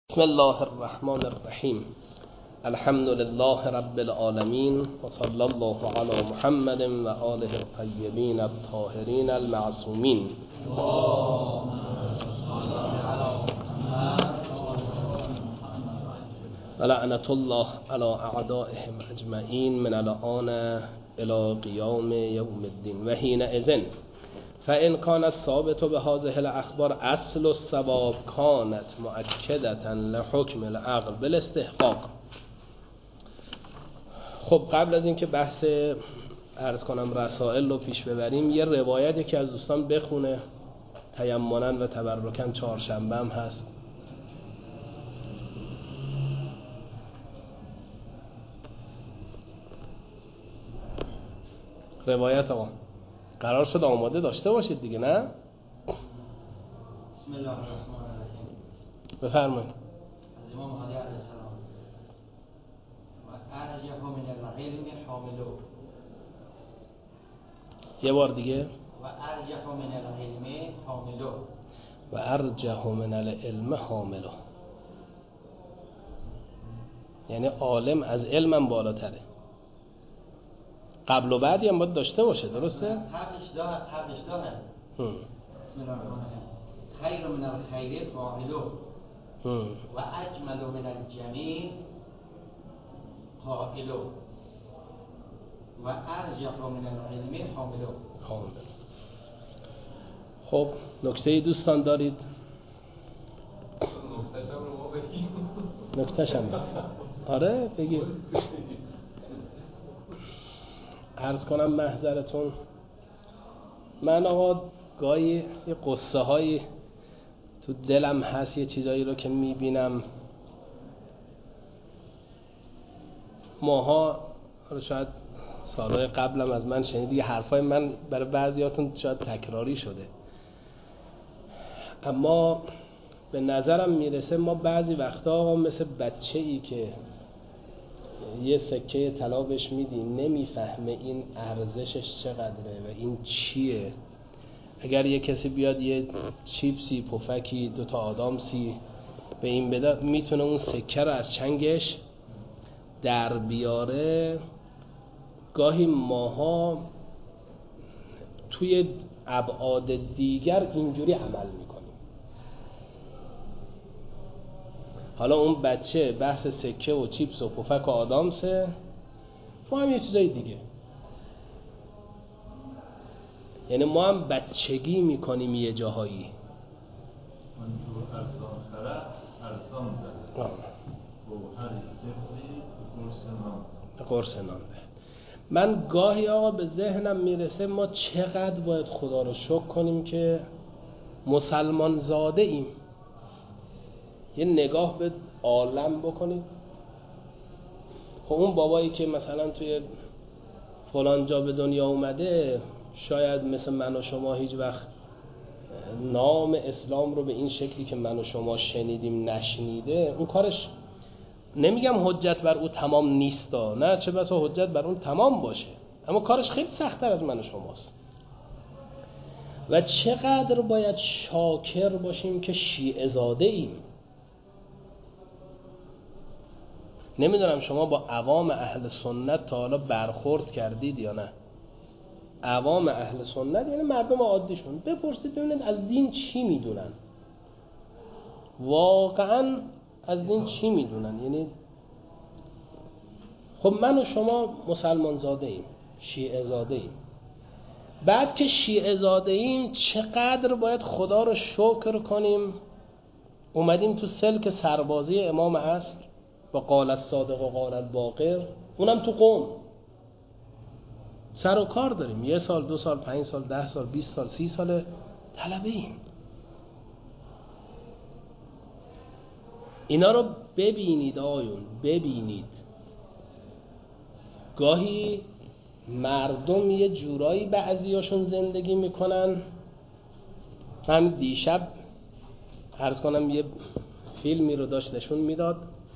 بسم الله الرحمن الرحیم. الحمد لله رب العالمین و صلی الله علی محمد و آله الطیبین الطاهرین المعصومین. و لعنة الله علی اعدائهم اجمعین من الآن الی قیام یوم الدین. و حینئذ فإن كان الثابت بهذه الأخبار أصل الصواب كانت مؤكدة لحكم العقل بالاستحقاق. خب قبل از اینکه بحث عرض کنم رسائل رو پیش ببریم، یه روایت که از دوستان بخونه تیمنا و تبرکا، چهارشنبه هم هست. روایت آقا قرار شد آماده داشته باشید دیگه، نه؟ بسم الله الرحمن الرحیم. بفرمایید. از امام علی علیه السلام: و ارجح من العلم حامله. یه بار دیگه. و ارجح من العلم حامله. و ارجح من العلم حامله، یعنی عالم از علمم بالاتره. قبل و بعدی هم باید داشته باشه، درسته؟ قبلش داره. بسم الله الرحمن الرحیم. خیر من الخیر فاعله و اجمل من الجمیل قائله و ارجح من العلم حامله. خب نکته دوستان دارید؟ نکتهشم بگید. آره بگید. عرض کنم محضرتون، من آقا گاهی یه قصه هایی تو دلم هست، یه چیزایی رو که میبینم ماها رو، شاید سالهای قبلم از من شنید، یه حرفای من برای بعضیاتون شاید تکراری شده، اما به نظرم میرسه ما بعضی وقتا آقا مثل بچه‌ای که یه سکه طلا بهش میدی نمیفهمه این ارزشش چقدره و این چیه. اگر یه کسی بیاد یه چیپسی، پفکی، 2 تا آدامسی به این بده، میتونه اون سکه رو از چنگش در بیاره. گاهی ماها توی ابعاد دیگر اینجوری عمل میکنیم. حالا اون بچه بحث سکه و چیپس و پفک و آدامسه، ما هم یه چیزای دیگه. یعنی ما هم بچگی میکنیم یه جاهایی. من تو ارسان خرد ارسان ده گوهری طفلی قرص نان ده. من گاهی آقا به ذهنم میرسه ما چقدر باید خدا رو شکر کنیم که مسلمان زاده ایم. یه نگاه به عالم بکنید. خب اون بابایی که مثلا توی فلان جا به دنیا اومده، شاید مثل من و شما هیچ وقت نام اسلام رو به این شکلی که من و شما شنیدیم نشنیده. اون کارش، نمیگم حجت بر او تمام نیستا، نه، چه بسا حجت بر اون تمام باشه، اما کارش خیلی سخت‌تر از من و شماست. و چقدر باید شاکر باشیم که شیعه زاده ایم. نمیدونم شما با عوام اهل سنت تا حالا برخورد کردید یا نه؟ عوام اهل سنت یعنی مردم عادیشون، بپرسید ببینید از دین چی میدونن، واقعا از دین چی میدونن. یعنی خب من و شما مسلمان زاده ایم، شیعه زاده ایم. بعد که شیعه زاده ایم چقدر باید خدا رو شکر کنیم اومدیم تو سلک سربازی امام عصر با قال الصادق و قال الباقر، اونم تو قم سر و کار داریم. 1 سال، 2 سال، 5 سال، 10 سال، 20 سال، 30 سال طلبه ایم. اینا رو ببینید آیون، ببینید. گاهی مردم یه جورایی بعضیاشون زندگی میکنن. من دیشب عرض کنم یه فیلمی رو داشت نشون میداد،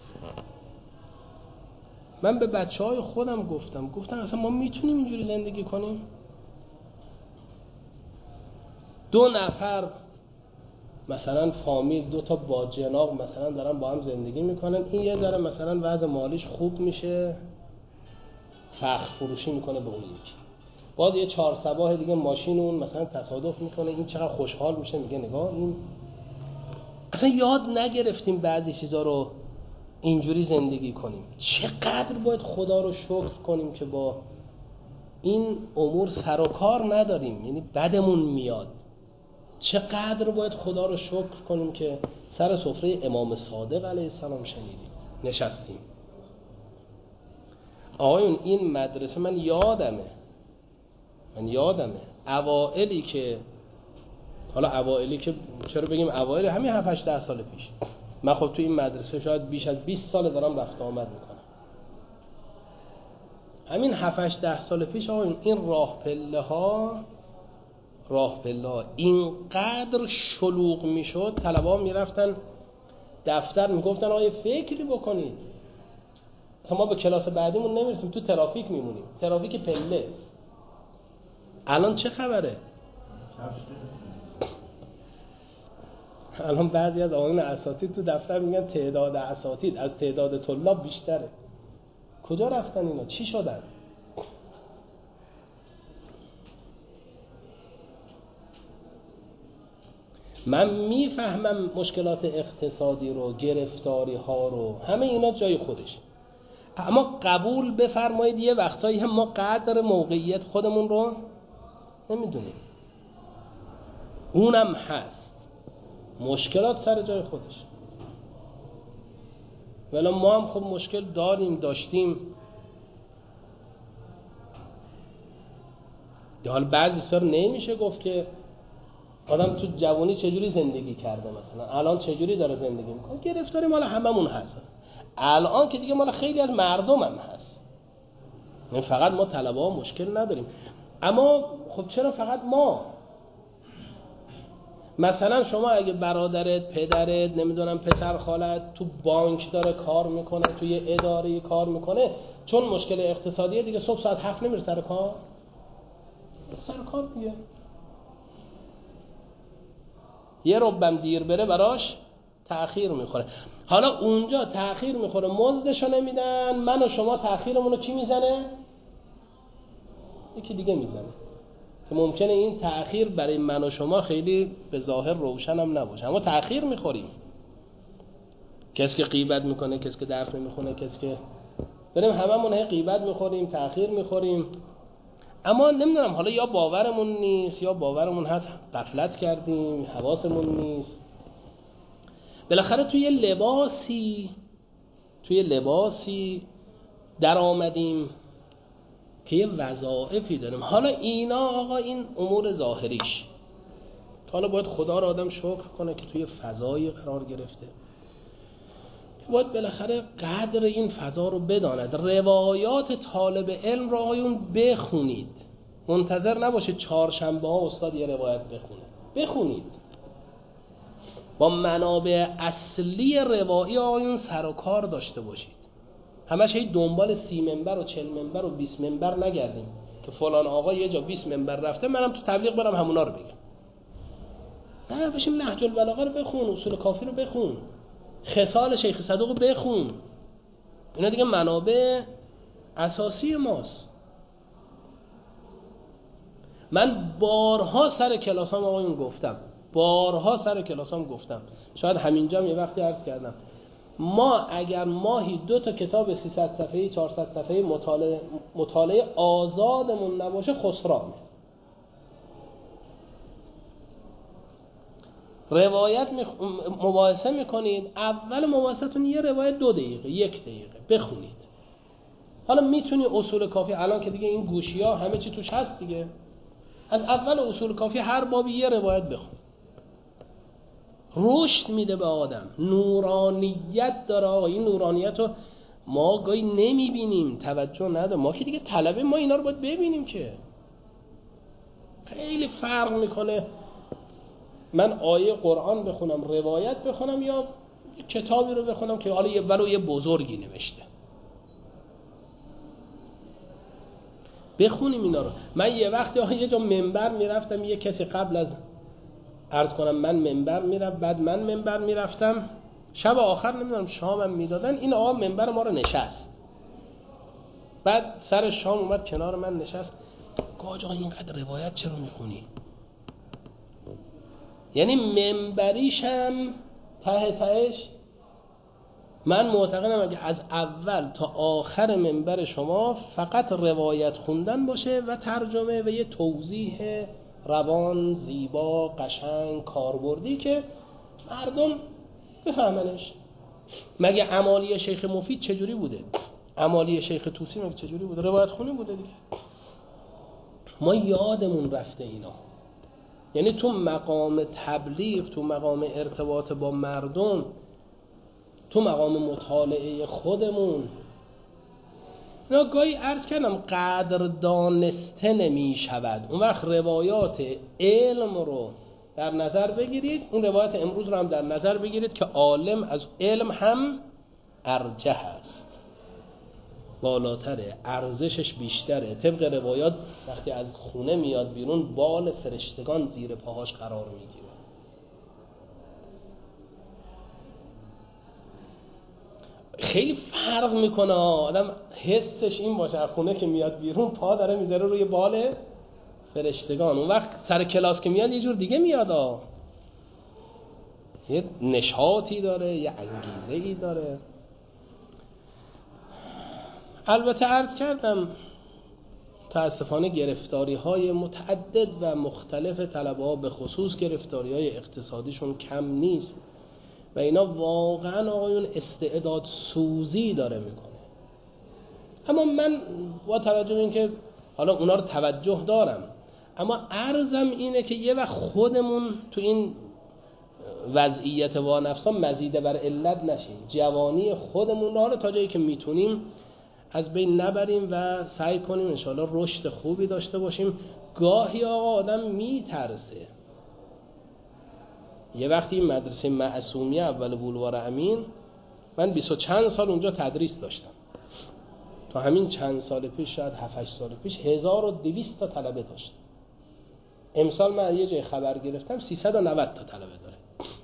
من به بچه‌های خودم گفتم اصلا ما میتونیم اینجوری زندگی کنیم؟ 2 نفر مثلا فامیل 2 تا باجناق مثلا دارن با هم زندگی میکنن، این یه ذره مثلا وضع مالیش خوب میشه، فخر فروشی میکنه به اون یکی. باز یه 4 صباح دیگه ماشین اون مثلا تصادف میکنه، این چقدر خوشحال میشه، میگه نگاه این اصلا یاد نگرفتیم بعضی چیزا رو اینجوری زندگی کنیم. چقدر باید خدا رو شکر کنیم که با این امور سر و کار نداریم، یعنی بدمون میاد. چقدر باید خدا رو شکر کنیم که سر سفره امام صادق علیه السلام شنیدیم، نشستیم. آقایون این مدرسه من یادمه اوائلی که، حالا اوائلی که چرا بگیم اوائل، همین 7-8 سال پیش من خب تو این مدرسه شاید بیش از 20 سال دارم رفت آمد میکنم. همین 7-8 سال پیش آقایون این راه پله ها اینقدر شلوغ میشد، طلبا میرفتن دفتر میگفتن آقا فکری بکنید، اصلا ما به کلاس بعدیمون نمیرسیم، تو ترافیک میمونیم، ترافیک پله. الان چه خبره؟ الان بعضی از آقایون اساتید تو دفتر میگن تعداد اساتید از تعداد طلاب بیشتره. کجا رفتن اینا؟ چی شدن؟ من میفهمم مشکلات اقتصادی رو، گرفتاری ها رو، همه اینا جای خودش، اما قبول بفرمایید یه وقتایی هم ما قدر موقعیت خودمون رو نمیدونیم. اونم هست، مشکلات سر جای خودش. ولی ما هم خب مشکل داشتیم. حالا بعضی سر نمیشه گفت که آدم تو جوانی چجوری زندگی کرده، مثلا الان چجوری داره زندگی میکنه. گرفتاری مال هممون هست الان که دیگه، مال خیلی از مردم هم هست. یعنی فقط ما طلبه ها مشکل نداریم، اما خب چرا فقط ما؟ مثلا شما اگه برادرت، پدرت، نمیدونم پسر خالت تو بانک داره کار میکنه، تو یه اداره کار میکنه، چون مشکل اقتصادیه دیگه صبح ساعت 7 نمیره سر کار دیگه، یه ربم دیر بره براش تأخیر میخوره. حالا اونجا تأخیر میخوره، مزدشو نمیدن، من و شما تأخیرمونو کی میزنه؟ یکی دیگه میزنه، که ممکنه این تأخیر برای من و شما خیلی به ظاهر روشن هم نباشه، اما تأخیر میخوریم. کسی که غیبت میکنه، کسی که درس نمیخونه، کسی که بریم هممون غیبت میخوریم، تأخیر میخوریم، اما نمیدونم حالا یا باورمون نیست یا باورمون هست غفلت کردیم، حواسمون نیست. بالاخره توی لباسی در آمدیم که یه وظایفی داریم. حالا اینا آقا این امور ظاهریش، حالا باید خدا را آدم شکر کنه که توی فضایی قرار گرفته، باید بالاخره قدر این فضا رو بداند. روایات طالب علم را آقایون بخونید، منتظر نباشه 4 شنبه ها استاد یه روایت بخونید. با منابع اصلی روایی آقایون سر و کار داشته باشید. همش هی دنبال 30 منبر و 40 منبر و 20 منبر نگردیم که فلان آقا یه جا 20 منبر رفته منم تو تبلیغ برم همونا رو بگم. نه، بشیم نهج البلاغه رو بخون، اصول کافی رو بخون، خصال شیخ صدوق رو بخون. اینا دیگه منابع اساسی ماست. من بارها سر کلاسام آقایون گفتم، شاید همینجا هم یه وقتی عرض کردم، ما اگر ماهی 2 تا کتاب 300 صفحه‌ای 400 صفحه‌ای مطالعه آزادمون نباشه خسرانه. روایت مباحثه میکنید، اول مباحثتون یه روایت 2 دقیقه 1 دقیقه بخونید. حالا میتونی اصول کافی، الان که دیگه این گوشی ها همه چی توش هست دیگه، از اول اصول کافی هر بابی یه روایت بخون. رشد میده به آدم، نورانیت داره. آقا این نورانیت رو ما گاهی نمیبینیم، توجه نداره. ما که دیگه طلبه، ما اینا رو باید ببینیم که خیلی فرق میکنه من آیه قرآن بخونم، روایت بخونم، یا کتابی رو بخونم که حالا یه بزرگی نوشته. بخونیم اینا رو. من یه وقتی یه جا منبر میرفتم، یه کسی قبل از عرض کنم من منبر میرم، بعد من منبر میرفتم، شب آخر نمیدونم شامم میدادن، این آقا منبر ما رو نشست، بعد سر شام اومد کنار من نشست، گفت آقا اینقدر روایت چرا میخونی؟ یعنی منبریشم ته تهش من معتقدم اگه از اول تا آخر منبر شما فقط روایت خوندن باشه و ترجمه و یه توضیح روان، زیبا، قشنگ، کاربردی که مردم بفهمنش. مگه امالی شیخ مفید چجوری بوده؟ امالی شیخ طوسی مگه چجوری بوده؟ روایت خونی بوده دیگه. ما یادمون رفته اینا. یعنی تو مقام تبلیغ، تو مقام ارتباط با مردم، تو مقام مطالعه خودمون، اینا گاهی عرض کردم قدر دانسته نمی شود. اون وقت روایات علم رو در نظر بگیرید، این روایت امروز رو هم در نظر بگیرید که عالم از علم هم ارجح است، بالاتره، ارزشش بیشتره. طبق روایات وقتی از خونه میاد بیرون بال فرشتگان زیر پاهاش قرار میگیره. خیلی فرق میکنه آدم حسش این باشه از خونه که میاد بیرون پا داره میذاره روی بال فرشتگان. اون وقت سر کلاس که میاد یه جور دیگه میاد، یه نشاطی داره، یه انگیزه‌ای داره. البته عرض کردم متاسفانه گرفتاری‌های متعدد و مختلف طلبه‌ها به خصوص گرفتاری‌های اقتصادیشون کم نیست و اینا واقعا آقایون استعداد سوزی داره میکنه. اما من با توجه به اینکه حالا اونا رو توجه دارم، اما عرضم اینه که یه وقت خودمون تو این وضعیت وانفسا مزیده بر علت نشیم، جوانی خودمون رو حالا تا جایی که میتونیم از بین نبریم و سعی کنیم انشاءالله رشد خوبی داشته باشیم. گاهی آقا آدم میترسه. یه وقتی این مدرسه معصومیه اول بولوار امین، من 20 و چند سال اونجا تدریس داشتم. تا همین چند سال پیش، شاید 7-8 سال پیش 1200 تا طلبه داشت. امسال من یه جای خبر گرفتم 390 تا طلبه داره.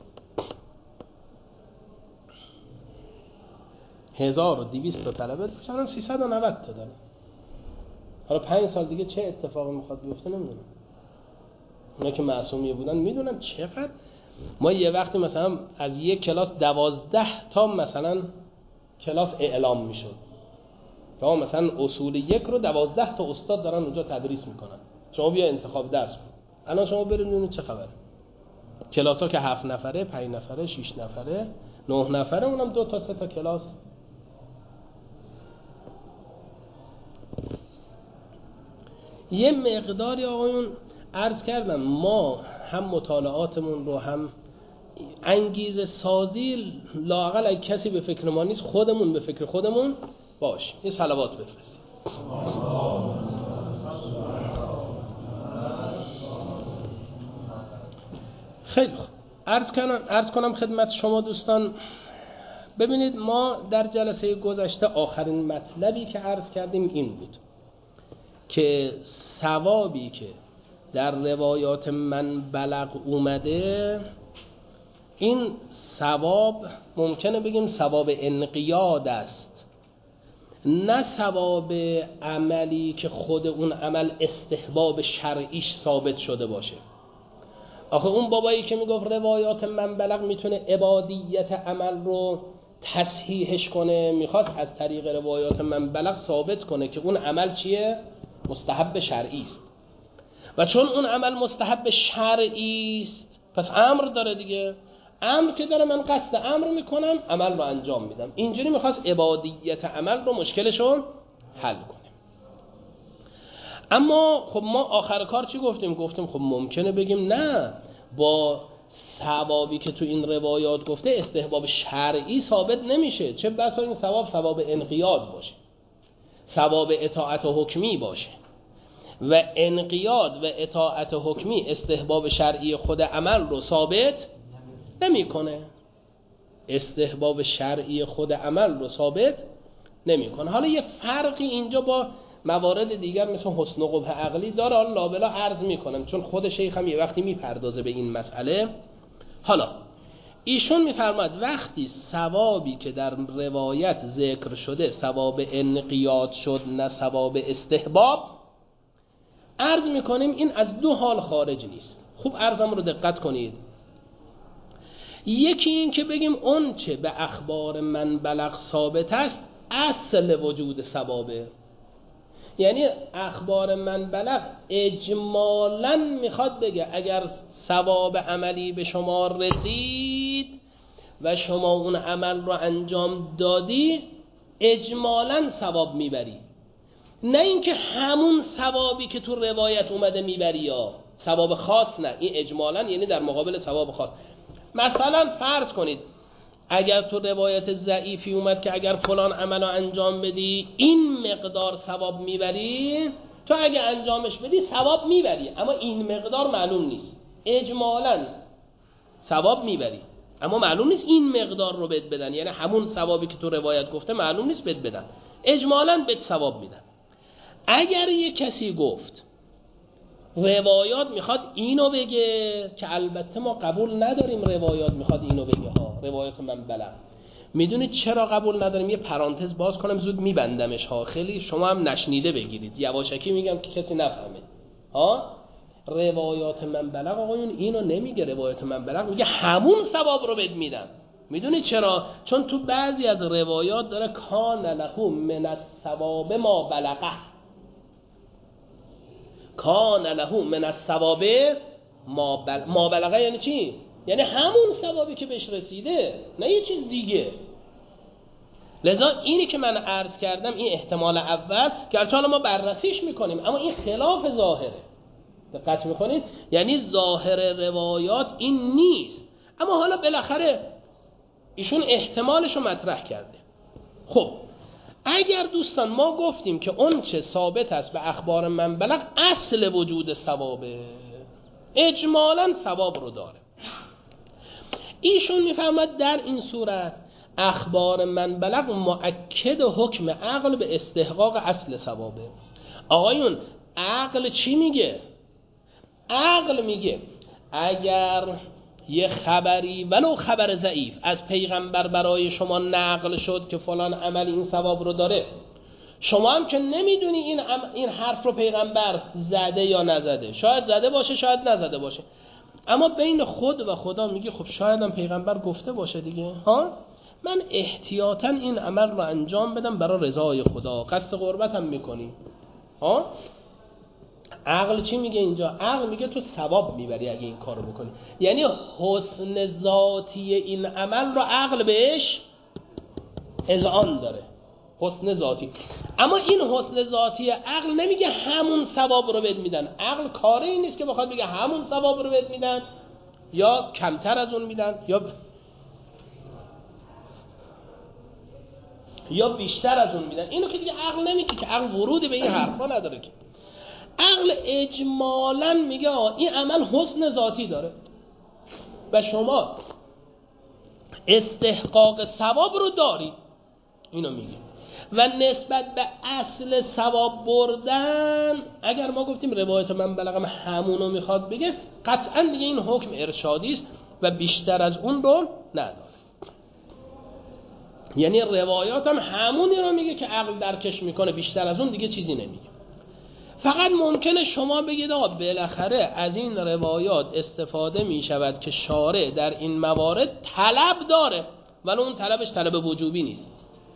1200 تا طلبه داشت، الان 390 تا داره. حالا 5 سال دیگه چه اتفاقی میخواد بیفته نمیدونم. اونا که معصومیه بودن میدونم چقدر. ما یه وقتی مثلا از یک کلاس 12 تا مثلا کلاس اعلام میشد. تا مثلا اصول 1 رو 12 تا استاد دارن اونجا تدریس میکنن. شما بیا انتخاب درس کن. الان شما برید ببینید چه خبره. کلاسا که 7 نفره، 5 نفره، 6 نفره، 9 نفره، اونم 2 تا 3 تا کلاس. یه مقداری آقایون عرض کردم ما هم مطالعاتمون رو هم انگیزه سازی لااقل اگه کسی به فکر ما نیست خودمون به فکر خودمون باش. یه صلوات بفرستیم. خیلی خوب. عرض کنم خدمت شما دوستان، ببینید ما در جلسه گذشته آخرین مطلبی که عرض کردیم این بود که ثوابی که در روایات من بلغ اومده، این ثواب ممکنه بگیم ثواب انقیاد است، نه ثواب عملی که خود اون عمل استحباب شرعیش ثابت شده باشه. آخه اون بابایی که میگفت روایات من بلغ میتونه عبادیت عمل رو تصحیحش کنه، میخواست از طریق روایات من بلغ ثابت کنه که اون عمل چیه؟ مستحب شرعی است. و چون اون عمل مستحب شرعی است پس امر داره دیگه. امر که داره من قصد امر میکنم، عمل رو انجام میدم. اینجوری میخواست عبادیت عمل رو مشکلشون حل کنه. اما خب ما آخر کار چی گفتیم؟ گفتیم خب ممکنه بگیم نه، با ثوابی که تو این روایات گفته استحباب شرعی ثابت نمیشه، چه بسا این ثواب انقیاد باشه، ثواب اطاعت حکمی باشه. و انقیاد و اطاعت حکمی استحباب شرعی خود عمل رو ثابت نمیکنه. استحباب شرعی خود عمل رو ثابت نمیکنه. حالا یه فرقی اینجا با موارد دیگر مثل حسن و قبح عقلی داره، حالا لابلا عرض میکنم چون خود شیخ هم یه وقتی میپردازه به این مسئله. حالا ایشون میفرماید وقتی ثوابی که در روایت ذکر شده ثواب انقیاد شد نه ثواب استحباب، عرض میکنیم این از دو حال خارج نیست. خوب عرضم رو دقت کنید. یکی این که بگیم اون چه به اخبار من بلغ ثابت است اصل وجود ثوابه، یعنی اخبار من بلغ اجمالاً میخواد بگه اگر ثواب عملی به شما رسید و شما اون عمل رو انجام دادی اجمالاً ثواب میبری، نه اینکه همون ثوابی که تو روایت اومده میبری یا ثواب خاص، نه این اجمالاً یعنی در مقابل ثواب خاص. مثلا فرض کنید اگر تو روایت ضعیفی اومد که اگر فلان عمل رو انجام بدی این مقدار ثواب میبری، تو اگه انجامش بدی ثواب میبری اما این مقدار معلوم نیست. اجمالاً ثواب میبری اما معلوم نیست این مقدار رو بهت بدن، یعنی همون ثوابی که تو روایت گفته معلوم نیست بهت بدن، اجمالاً بهت ثواب میدن. اگر یک کسی گفت روایات میخواد اینو بگه که البته ما قبول نداریم روایات میخواد اینو بگه ها، روایات من بلغ، میدونید چرا قبول نداریم؟ یه پرانتز باز کنم زود میبندمش ها، خیلی شما هم نشنیده بگیرید، یواشکی میگم که کسی نفهمه ها. روایات من بلغ آقایون اینو نمیگه، روایات من بلغ میگه همون ثواب رو بهت میدم. میدونید چرا؟ چون تو بعضی از روایات داره کان له من الثواب ما بلغه، کان له من الثواب ما بلغه یعنی چی؟ یعنی همون ثوابی که بهش رسیده، نه یه چیز دیگه. لذا اینی که من عرض کردم این احتمال اول که البته ما بررسیش میکنیم اما این خلاف ظاهره، دقت میکنید؟ یعنی ظاهر روایات این نیست اما حالا بالاخره ایشون احتمالش رو مطرح کرده. خب اگر دوستان ما گفتیم که اون چه ثابت است به اخبار من بلغ اصل وجود ثوابه، اجمالاً ثواب رو داره، ایشون میفهمد در این صورت اخبار من بلغ مؤکد حکم عقل به استحقاق اصل ثوابه. آقایون عقل چی میگه؟ عقل میگه اگر یه خبری ولو خبر ضعیف از پیغمبر برای شما نقل شد که فلان عمل این ثواب رو داره، شما هم که نمیدونی این حرف رو پیغمبر زده یا نزده، شاید زده باشه شاید نزده باشه، اما بین خود و خدا میگه خب شاید هم پیغمبر گفته باشه دیگه ها، من احتیاطاً این عمل رو انجام بدم برای رضای خدا، قصد قربتم میکنی ها. عقل چی میگه اینجا؟ عقل میگه تو ثواب میبری اگه این کارو بکنی، یعنی حسن ذاتی این عمل رو عقل بهش اذعان داره، حسن ذاتی. اما این حسن ذاتی عقل نمیگه همون ثواب رو بهت میدن، عقل کاری این نیست که بخواد بگه همون ثواب رو بهت میدن یا کمتر از اون میدن یا بیشتر از اون میدن، اینو که دیگه عقل نمیگه که، عقل ورودی به این حرفا نداره که. عقل اجمالاً میگه این عمل حسن ذاتی داره و شما استحقاق ثواب رو داری، اینو میگه. و نسبت به اصل ثواب بردن اگر ما گفتیم روایت من بلغم همونو میخواد بگه، قطعاً دیگه این حکم ارشادی است و بیشتر از اون رو نداره، یعنی روایات هم همونی رو میگه که عقل درکش میکنه، بیشتر از اون دیگه چیزی نمیگه. فقط ممکنه شما بگید آقا بالاخره از این روایات استفاده می شود که شارع در این موارد طلب داره، ولی اون طلبش طلب وجوبی نیست،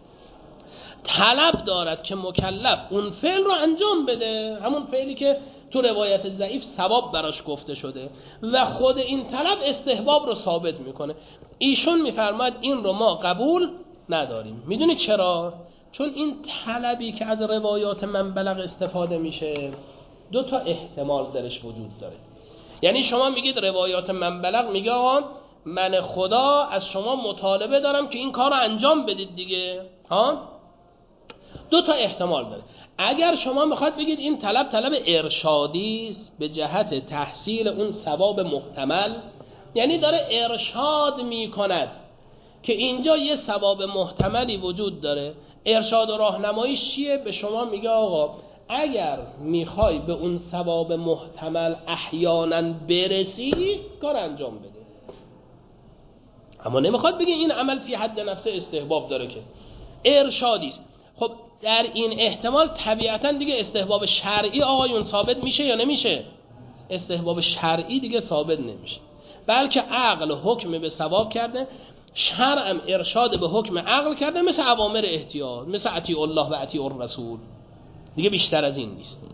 طلب دارد که مکلف اون فعل رو انجام بده، همون فعلی که تو روایت ضعیف ثواب براش گفته شده و خود این طلب استحباب رو ثابت میکنه. ایشون میفرماید این رو ما قبول نداریم. میدونی چرا؟ چون این طلبی که از روایات من بلغ استفاده میشه دو تا احتمال درش وجود داره. یعنی شما میگید روایات من بلغ میگه آقا من خدا از شما مطالبه دارم که این کار رو انجام بدید دیگه ها. دو تا احتمال داره. اگر شما میخواد بگید این طلب ارشادی است به جهت تحصیل اون ثواب محتمل، یعنی داره ارشاد میکند که اینجا یه ثواب محتملی وجود داره، ارشاد و راهنماییش چیه؟ به شما میگه آقا اگر میخوای به اون ثواب محتمل احیانا برسی کار انجام بده، اما نمیخواد بگه این عمل فی حد نفس استحباب داره که ارشادی است. خب در این احتمال طبیعتا دیگه استحباب شرعی آقایون ثابت میشه یا نمیشه؟ استحباب شرعی دیگه ثابت نمیشه، بلکه عقل حکم به ثواب کرده، شرعم ارشاد به حکم عقل کرده، مثل اوامر احتیاط، مثل اطیع الله و اطیع الرسول، دیگه بیشتر از این نیست.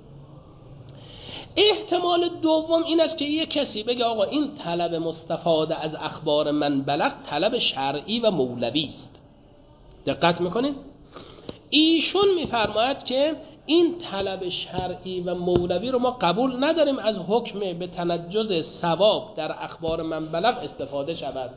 احتمال دوم این است که یک کسی بگه آقا این طلب مستفاده از اخبار من بلغ طلب شرعی و مولوی است. دقت میکنین؟ ایشون میفرماید که این طلب شرعی و مولوی رو ما قبول نداریم از حکم به تنجز ثواب در اخبار من بلغ استفاده شود.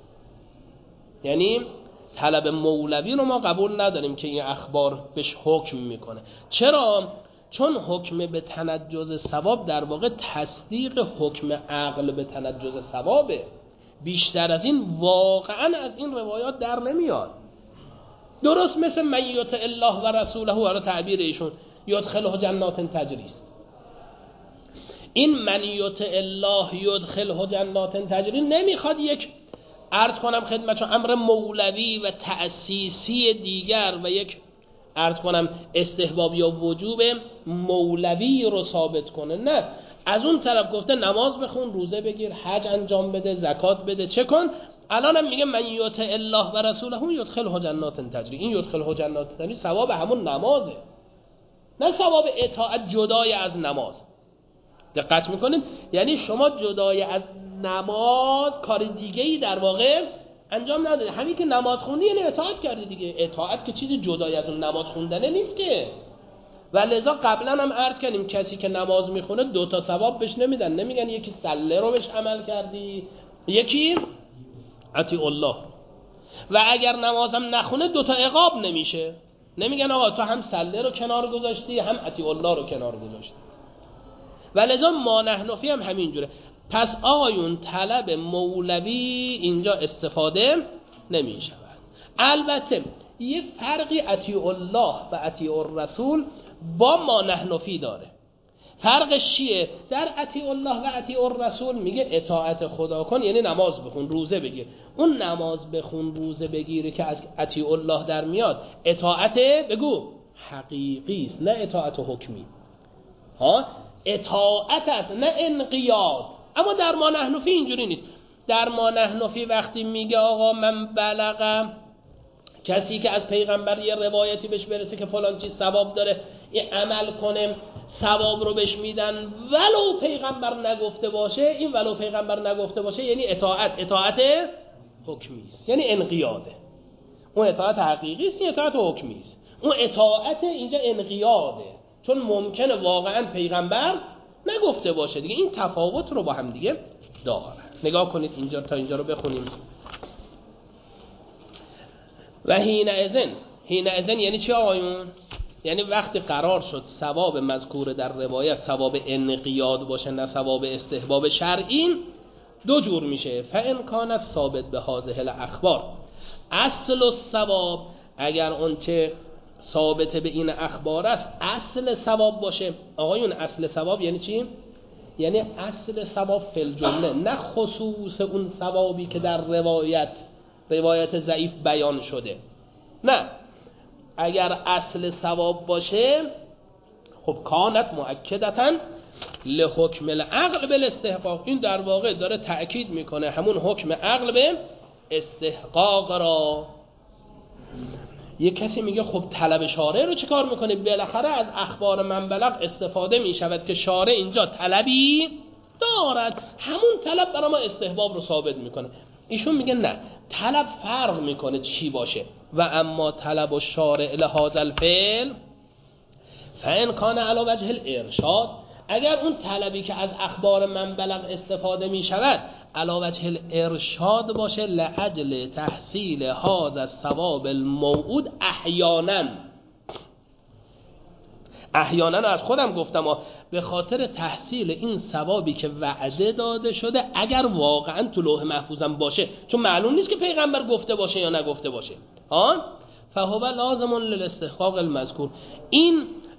یعنی طلب مولوی رو ما قبول نداریم که این اخبار بهش حکم میکنه. چرا؟ چون حکم به تنجز ثواب در واقع تصدیق حکم عقل به تنجز ثوابه. بیشتر از این واقعا از این روایات در نمیاد. درست مثل من یطع الله و رسوله، حالا تعبیر ایشون یدخله جنات تجری است. این من یطع الله یدخله جنات تجری نمیخواد یک عرض کنم خدمتشون امر مولوی و تأسیسی دیگر و یک عرض کنم استحباب یا وجوب مولوی رو ثابت کنه. نه، از اون طرف گفته نماز بخون، روزه بگیر، حج انجام بده، زکات بده، چه کن. الانم میگه من یطع الله و رسوله یدخله جنات تجری. این یدخله جنات تجری ثواب همون نمازه، نه ثواب اطاعت جدای از نماز. دقت میکنید؟ یعنی شما جدای از نماز کار دیگه‌ای در واقع انجام ندادی. همین که نماز خوندی یعنی اطاعت کردی دیگه. اطاعت که چیزی جدای از اون نماز خوندنه نیست که. و لذا قبلا هم عرض کردیم کسی که نماز میخونه 2 ثواب بهش نمیدن. نمیگن یکی صله رو بهش عمل کردی، یکی اطیع الله. و اگر نمازم نخونه 2 عقاب نمیشه. نمیگن آقا تو هم صله رو کنار گذاشتی هم اطیع الله رو کنار گذاشتی. و لذا ما نحنفی هم همینجوره. پس آقایون طلب مولوی اینجا استفاده نمی شود. البته یه فرقی اطیع الله و اطیع الرسول با ما نحنفی داره. فرقش چیه؟ در اطیع الله و اطیع الرسول میگه اطاعت خدا کن، یعنی نماز بخون، روزه بگیر. اون نماز بخون، روزه بگیری که از اطیع الله در میاد اطاعت بگو حقیقی است، نه اطاعت حکمی. اطاعت است نه انقیاد. اما در ما نحنفی اینجوری نیست. در ما نحنفی وقتی میگه آقا من بلغم، کسی که از پیغمبر یه روایتی بهش برسه که فلان چیز ثواب داره این عمل کنه، ثواب رو بهش میدن ولو پیغمبر نگفته باشه. این ولو پیغمبر نگفته باشه یعنی اطاعت حکمی است، یعنی انقیاده. اون اطاعت حقیقی است، این اطاعت حکمی است. اون اطاعت اینجا انقیاده، چون ممکنه واقعا پیغمبر نگفته باشه دیگه. این تفاوت رو با هم دیگه داره. نگاه کنید اینجا تا اینجا رو بخونیم. و حینئذ یعنی چی آقایون؟ یعنی وقتی قرار شد ثواب مذکور در روایت ثواب انقیاد باشه نه ثواب استحباب شرعی، 2 جور میشه. فان کان ثابت به هذه الاخبار، اصل الثواب، اگر اون چه ثابت به این اخبار است اصل ثواب باشه. آقایون اصل ثواب یعنی چی؟ یعنی اصل ثواب فی الجمله، نه خصوص اون ثوابی که در روایت ضعیف بیان شده. نه، اگر اصل ثواب باشه خب کانت مؤکدتاً لحکم العقل بالاستحقاق. این در واقع داره تأکید میکنه همون حکم عقل به استحقاق را. یک کسی میگه خب طلب شارع رو چه کار میکنه؟ بالاخره از اخبار من بلغ استفاده میشود که شارع اینجا طلبی دارد، همون طلب برای ما استحباب رو ثابت میکنه. ایشون میگه نه، طلب فرق میکنه چی باشه. و اما طلب و شارع لهذا الفعل فان کان علی وجه الارشاد، اگر اون طلبی که از اخبار من بلغ استفاده میشود علی وجه الارشاد باشه لاجل تحصیل هذا الثواب الموعود، احیانا از خودم گفتم به خاطر تحصیل این ثوابی که وعده داده شده، اگر واقعا تو لوح محفوظم باشه، چون معلوم نیست که پیغمبر گفته باشه یا نگفته باشه، فهو لازم للاستحقاق المذکور. این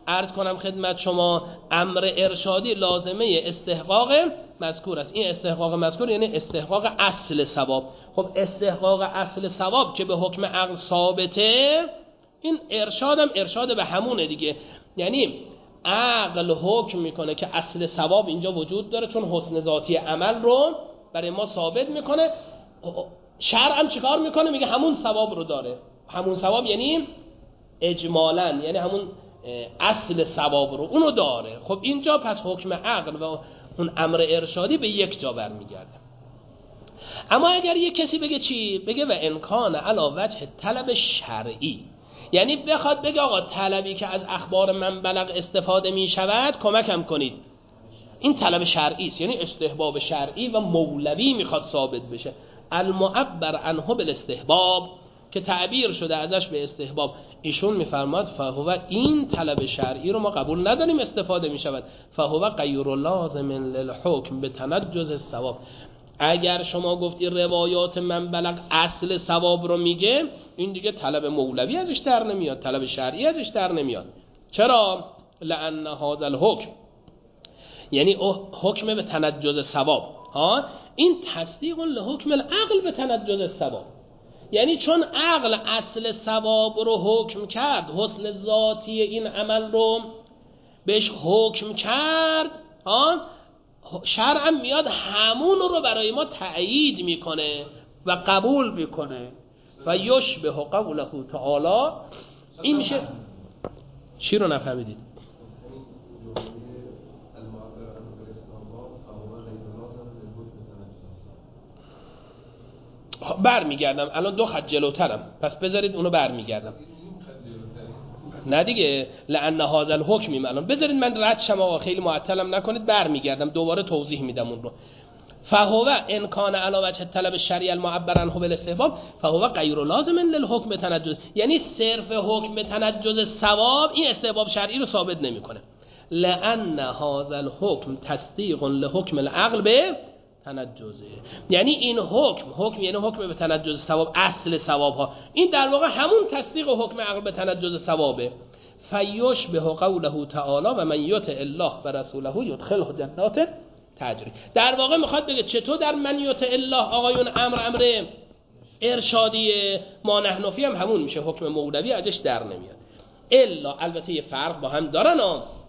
عرض کنم خدمت شما امر ارشادی لازمه استحقاق مذکور است. این استحقاق مذکور یعنی استحقاق اصل ثواب. خب استحقاق اصل ثواب که به حکم عقل ثابته، این ارشادم ارشاد به همونه دیگه. یعنی عقل حکم میکنه که اصل ثواب اینجا وجود داره چون حسن ذاتی عمل رو برای ما ثابت میکنه. شرع هم چیکار میکنه؟ میگه همون ثواب رو داره. همون ثواب یعنی اجمالاً یعنی همون اصل ثواب رو اونو داره. خب اینجا پس حکم عقل و اون امر ارشادی به یک جا برمیگرده. اما اگر یک کسی بگه چی؟ بگه و امکان علی وجه طلب شرعی، یعنی بخواد بگه آقا طلبی که از اخبار من بلغ استفاده می شود کمکم کنید، این طلب شرعی است، یعنی استحباب شرعی و مولوی میخواد ثابت بشه. المعبر عنه بالاستحباب که تعبیر شده ازش به استحباب، ایشون میفرماد فهو این طلب شرعی رو ما قبول نداریم استفاده می شود. فهو غیر لازم للحکم به تنجز الثواب. اگر شما گفتی روایات من بلغ اصل ثواب رو میگه، این دیگه طلب مولوی ازش در نمیاد، طلب شرعی ازش در نمیاد. چرا؟ لأن هذا الحکم، یعنی حکم به تنجز ثواب، این تصدیق لحکم العقل به تنجز ثواب. یعنی چون عقل اصل ثواب رو حکم کرد، حسن ذاتی این عمل رو بهش حکم کرد، شرع میاد همون رو برای ما تأیید میکنه و قبول میکنه و یشبه قوله تعالی. این میشه چی رو نفهمیدید؟ برمیگردم الان 2 خط جلوترم، پس بذارید اونو برمیگردم. نه دیگه لأن هذا الحکم، الان بذارید من رد شم آقا، خیلی معطلم نکنید، برمیگردم دوباره توضیح میدم اون رو. فهو ان کان علی وجه طلب الشرعی المعبر عنه بالاستحباب فهو غیر لازم للحکم تنجز، یعنی صرف حکم به تنجز ثواب این استحباب شرعی رو ثابت نمیکنه. لأن هذا الحکم تصدیق لحکم العقل به تنجزه، یعنی این حکم یعنی حکم به تنجز ثواب، اصل ثواب ها، این در واقع همون تصدیق حکم عقل به تنجز ثوابه. فیشبه قوله تعالی و من یطع الله و رسوله یدخله جنات تجری. در واقع میخواد بگه چطور در من یطع الله آقایون امر ارشادیه، ما نحنفی هم همون میشه، حکم مولوی ازش در نمیاد. الا البته یه فرق با هم دارن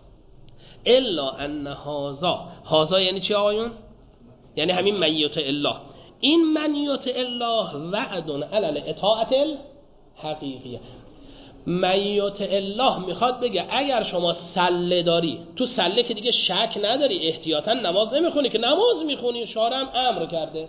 الا ان هذا یعنی چی آقایون؟ یعنی همین من یطع الله، این من یطع الله وعد علی الاطاعت الحقیقیه. من یطع الله میخواد بگه اگر شما سله داری، تو سله که دیگه شک نداری، احتیاطا نماز نمیخونی که نماز میخونی، شارع هم امر کرده،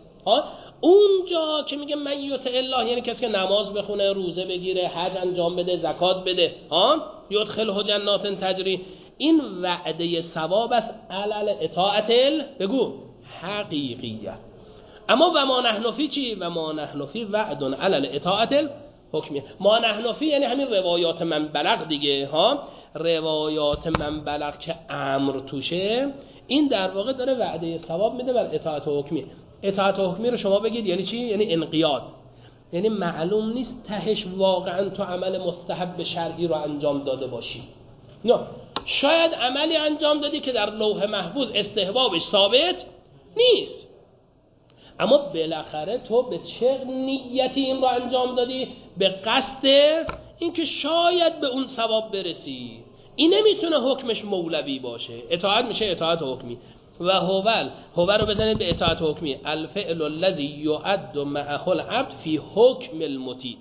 اونجا که میگه من یطع الله یعنی کسی که نماز بخونه، روزه بگیره، حج انجام بده، زکات بده، یدخله جنات تجری، این وعده ثواب است علی اطاعت بگو حقیقیه. اما و ما نحنفی چی؟ و ما نحنفی وعد علی الاطاعت حکمیه. ما نحنفی یعنی همین روایات من بلغ دیگه، روایات من بلغ که امر توشه، این در واقع داره وعده ثواب میده بر اطاعت حکمی. اطاعت حکمی رو شما بگید یعنی چی؟ یعنی انقیاد، یعنی معلوم نیست تهش واقعا تو عمل مستحب شرعی رو انجام داده باشی، نه، شاید عملی انجام دادی که در لوح محفوظ استحبابش ثابت نیست، اما بالاخره تو به چه نیتی این رو انجام دادی؟ به قصد اینکه شاید به اون ثواب برسی. این نمیتونه حکمش مولوی باشه، اطاعت میشه اطاعت حکمی. و هو رو بزنید به اطاعت حکمی، الفعل الذی یعد معه العبد فی حکم المطیع،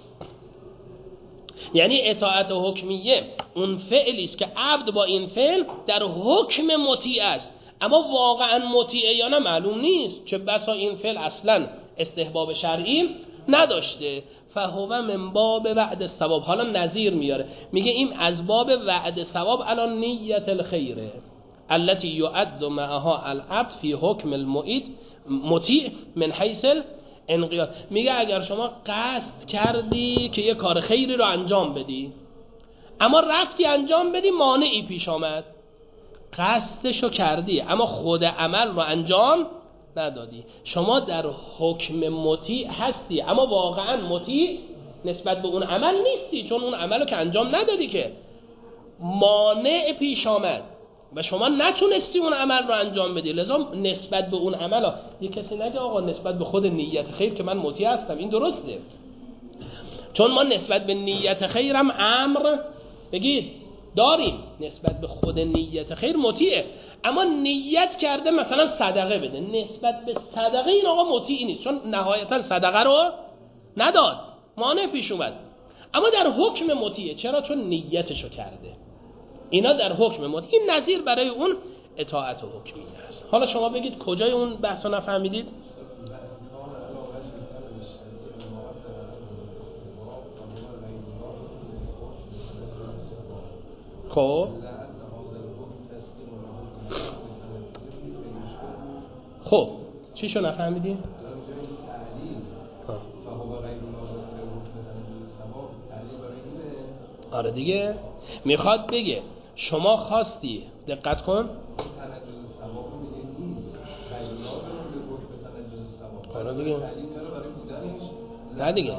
یعنی اطاعت حکمیه اون فعلی است که عبد با این فعل در حکم مطیع است، اما واقعا مطیعه یا نه معلوم نیست، چه بسا این فعل اصلا استحباب شرعی نداشته. فهو من باب وعد ثواب. حالا نظیر میاره، میگه این از باب وعد ثواب الان نیت الخیره التي یعد معها العبد فی حکم المطیع من حیث الانقیاد. میگه اگر شما قصد کردی که یه کار خیری رو انجام بدی، اما رفتی انجام بدی، مانعی پیش آمد، قصدشو کردی اما خود عمل رو انجام ندادی، شما در حکم مطیع هستی اما واقعا مطیع نسبت به اون عمل نیستی، چون اون عمل رو که انجام ندادی که. مانع پیش آمد و شما نتونستی اون عمل رو انجام بدی، لذا نسبت به اون عمل یه کسی نگه آقا نسبت به خود نیت خیر که من مطیع هستم، این درسته، چون ما نسبت به نیت خیرم امر بگید داریم، نسبت به خود نیت خیر مطیعه، اما نیت کرده مثلا صدقه بده، نسبت به صدقه این آقا مطیع نیست، چون نهایتا صدقه رو نداد، مانع پیش اومد، اما در حکم مطیعه. چرا؟ چون نیتشو کرده. اینا در حکم مطیع. این نظیر برای اون اطاعت حکمی هست. حالا شما بگید کجای اون بحثو نفهمیدید؟ خب چی شو نفهمیدی؟ آره دیگه، میخواد بگه شما خواستی، دقت کن، آره دیگه، نه دیگه،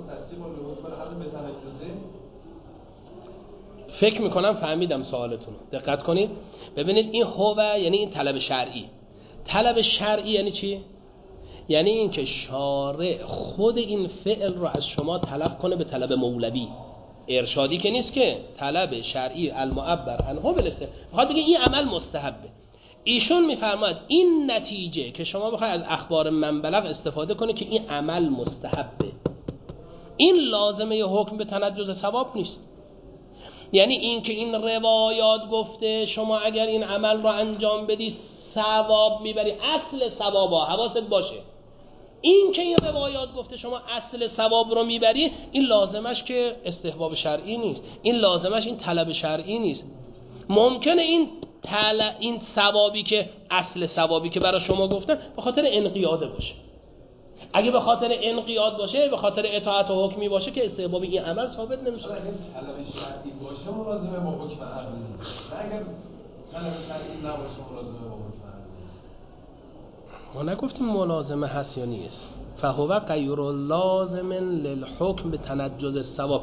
فکر میکنم فهمیدم سوالتون، دقت کنید. ببینید این هو یعنی این طلب شرعی. طلب شرعی یعنی چی؟ یعنی این که شارع خود این فعل رو از شما طلب کنه به طلب مولوی، ارشادی که نیست، که طلب شرعی المعبر عنه بالاستحباب. میخواد بگه این عمل مستحبه. ایشون میفرماید این نتیجه که شما بخوای از اخبار من بلغ استفاده کنه که این عمل مستحبه، این لازمه ی حکم به تنجز ثواب نیست. یعنی این که این روایات گفته شما اگر این عمل رو انجام بدی ثواب میبری، اصل ثوابا حواست باشه، این که این روایات گفته شما اصل ثواب رو میبری، این لازمش که استحباب شرعی نیست، این لازمش این طلب شرعی نیست. ممکنه این ثوابی که اصل ثوابی که برای شما گفتن به خاطر انقیاده باشه. اگه به خاطر انقیاد باشه، به خاطر اطاعت و حکمی باشه که استحباب این عمل ثابت نمیشه. اگه طلب شرعی باشه ملازمه با حکم عقلی نیست، اگر طلب شرعی نباشه ملازمه با حکم عقلی نیست. ما نگفتیم ملازمه هست یا نیست. فهو غیر لازم للحکم به تنجز الثواب.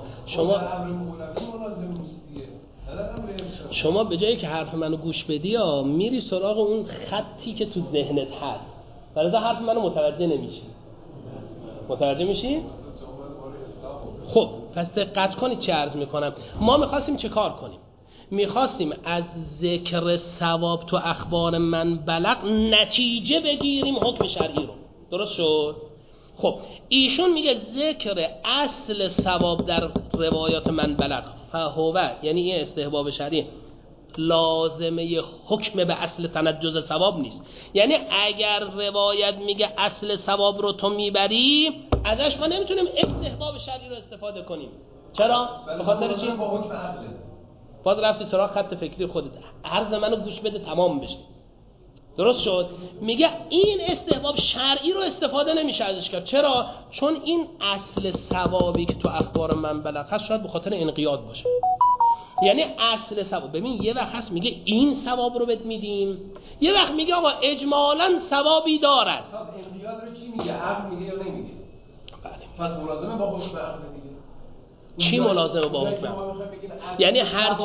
شما به جایی که حرف منو گوش بدی میری سراغ اون خطی که تو ذهنت هست، برای حرف منو متوجه نمیشی. متوجه میشی؟ خب پس دقت کنید چه عرض میکنم. ما میخواستیم چه کار کنیم؟ میخواستیم از ذکر ثواب تو اخبار من بلغ نتیجه بگیریم حکم شرعی رو. درست شد؟ خب ایشون میگه ذکر اصل ثواب در روایات من بلغ فهو، یعنی این استحباب شرعی، لازمه حکم به اصل تنجز ثواب نیست. یعنی اگر روایت میگه اصل ثواب رو تو میبری، ازش ما نمیتونیم استحباب شرعی رو استفاده کنیم. چرا؟ به خاطر چی؟ با حکم عقله. باز رفتی سراغ خط فکری خودت. عرض منو گوش بده تمام بشه. درست شد؟ میگه این استحباب شرعی رو استفاده نمیشه ازش کرد. چرا؟ چون این اصل ثوابی که تو اخبار من بلغ هست شاید به خاطر انقیاد باشه. یعنی اصل ثواب، ببین یه وقت هست میگه این ثواب رو بهت میدیم، یه وقت میگه آقا اجمالاً ثوابی دارد. انقیاد رو چی میگه؟ عقل میگه یا نمیگه؟ بله. پس ملازمه با حکم عقل دیگه. چی ملازمه با حکم؟ یعنی هر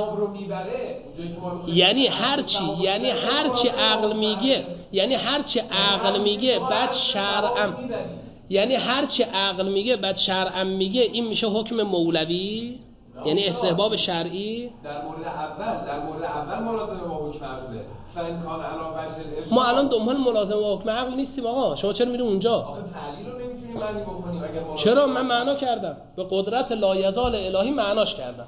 یعنی هرچی عقل میگه، یعنی هرچی عقل میگه بعد شرعم، یعنی هرچی عقل میگه بعد شرعم میگه، این میشه حکم مولوی، یعنی استحباب شرعی. در مورد اول ملازمه با حکم عقله. ما الان دنبال ملازمه با حکم عقل نیستیم آقا. شما چرا میرید اونجا؟ آخه تعلیل رو نمیتونیم معنی بکنیم اگر چرا؟ من معنا کردم، به قدرت لایزال الهی معناش کردم،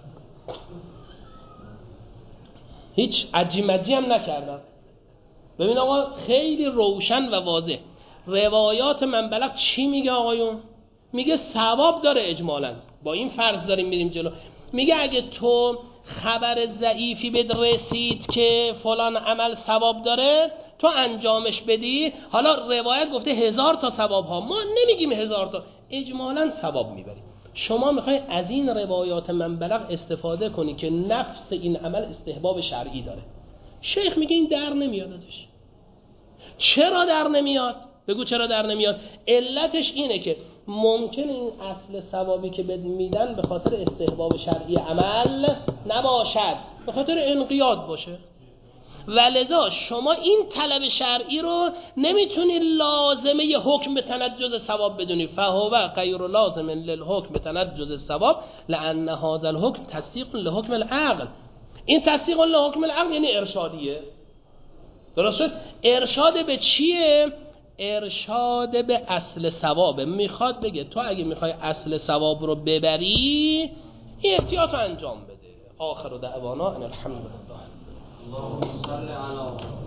هیچ عجیمجی هم نکردم. ببین آقا خیلی روشن و واضح روایات من بلغ چی میگه آقایون؟ میگه ثواب داره اجمالاً. با این فرض داریم میریم جلو. میگه اگه تو خبر ضعیفی بهت رسید که فلان عمل ثواب داره، تو انجامش بدی، حالا روایت گفته 1000 تا ثواب ها، ما نمیگیم 1000 تا، اجمالاً ثواب میبری. شما میخوای از این روایات من بلغ استفاده کنی که نفس این عمل استحباب شرعی داره. شیخ میگه این در نمیاد ازش. چرا در نمیاد؟ بگو چرا در نمیاد؟ علتش اینه که ممکنه این اصل ثوابی که بد میدن به خاطر استحباب شرعی عمل نباشد، به خاطر انقیاد باشه. ولذا شما این طلب شرعی رو نمیتونی لازمه ی حکم به تنجز ثواب بدونی. فهو غیر لازم للحکم به تنجز ثواب لان هذا الحکم تصدیق لحکم العقل. این تصدیق لحکم العقل یعنی ارشادیه. درست شد؟ ارشاد به چیه؟ ارشاد به اصل ثوابه. میخواد بگه تو اگه میخوای اصل ثواب رو ببری این احتیاط رو انجام بده. آخر دعوانا ان الحمد لله. اللهم صل علی